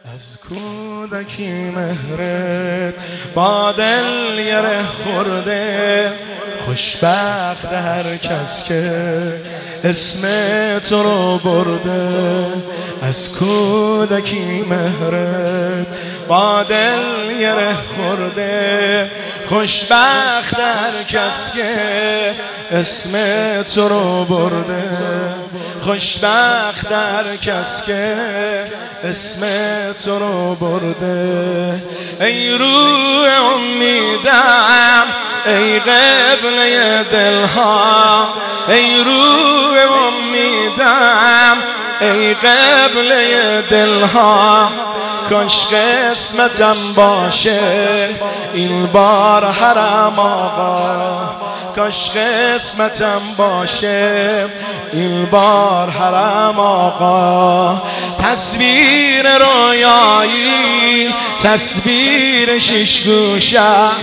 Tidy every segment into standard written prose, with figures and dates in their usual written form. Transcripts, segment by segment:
از کودکی مهرت با دل یره خورده، خوشبخت هر کس که اسم تو رو برده. از کودکی مهرت با دل یره خورده، خوشبخت هر کس که اسم تو رو برده. خوشبخت هر کس که اسم تو رو برده. ای روح امیدم، ای قبله دلها، ای روح امیدم، ای قبله دلها. کاش قسمتم باشه این بار حرم آقا، کاش قسمتم باشه این بار حرم آقا. تصویر رویایی، تصویر شش گوشه،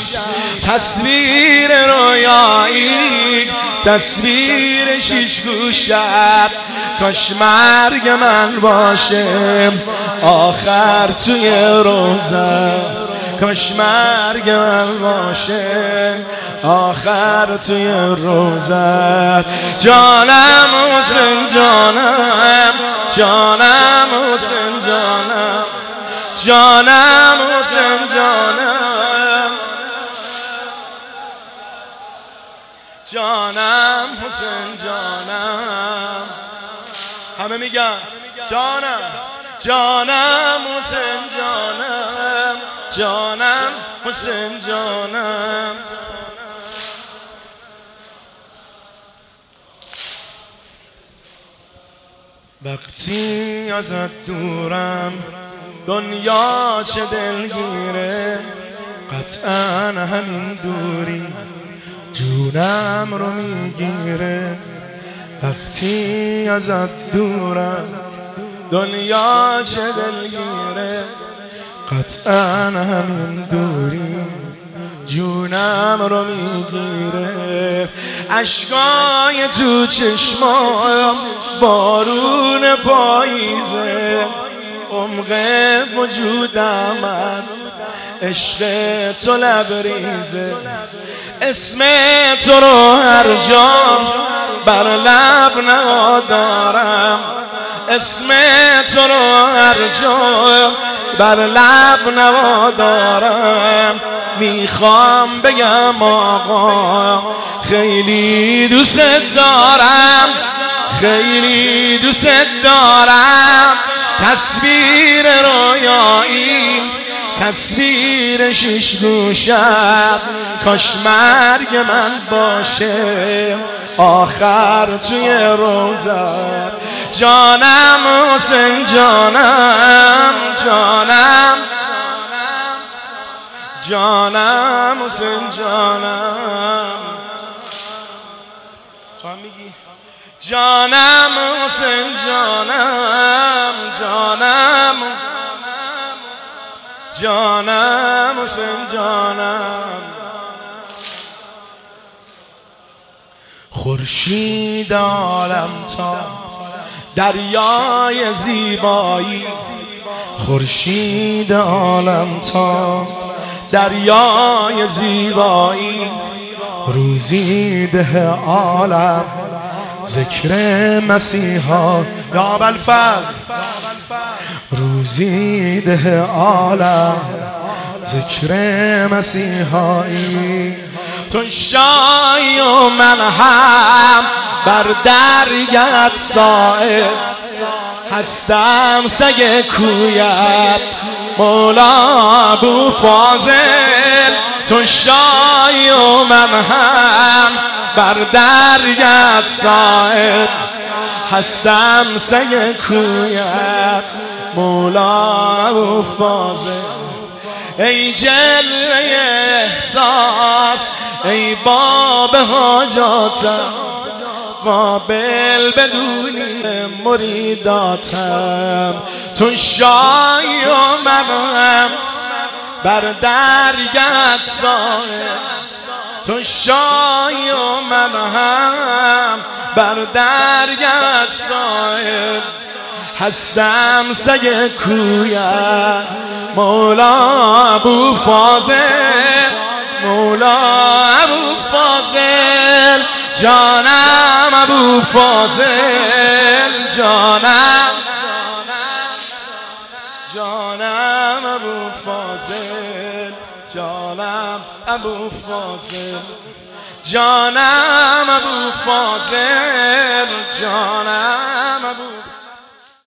تصویر رویایی، تصویر شش گوشه. کاش مرگ من باشه آخر توی روزه، کاش مرگ من باشه آخر توی روزه. جانم حسین جانم، جانم حسین جانم، جانم حسین جانم، جانم حسین جانم. همه میگن جانم، جانم حسین جانم، جانم حسین جانم. وقتی ازت دورم دنیا چه دلگیره، قطعا همین دوری جونم رو میگیره. وقتی ازت دورم دنیا چه دلگیره، قطعا همین دوری جونم رو میگیره. اشکای تو چشمام بارون پاییزه، عمق وجودم از عشق تو لبریزه. اسم تو رو هر جا بر لب ندارم، اسم تو رو هر جا بر لب ندارم. میخوام بگم آقا خیلی دوست دارم، خیلی دوست دارم. تصویر رویایی، تصویر شش گوشه. کاش مرگ من باشه آخر توی روزه. جانم حسین جانم، جانم، جانم حسین جانم. تو هم میگی جانم حسین جانم، جانم، جانم حسین جانم. خورشید عالم تا دریای زیبایی، خورشید عالم تا دریای زیبایی. روزی ده عالم ذکر مسیحا یا ابوالفضل، روزی ده عالم ذکر مسیحایی. تو شایی و من هم بر درگت صاحب، هستم سگ کویت مولا ابو فاضل. تو شایی و من هم بر درگت صاحب، هستم سگ کویت مولا ابو فاضل. ای جلوه احساس، ای باب حاجاتم، قابل بدونی مریداتم. تو شایی و منم بر درگت صاحب، تو شایی و من هم بر درگت صاحب. هستم سگ کویت مولا ابو فاضل، مولا ابو فاضل، جانم ابو فاضل، جانم، جانم ابو فاضل، جانم ابو فاضل، جانم ابو فاضل، جانم ابو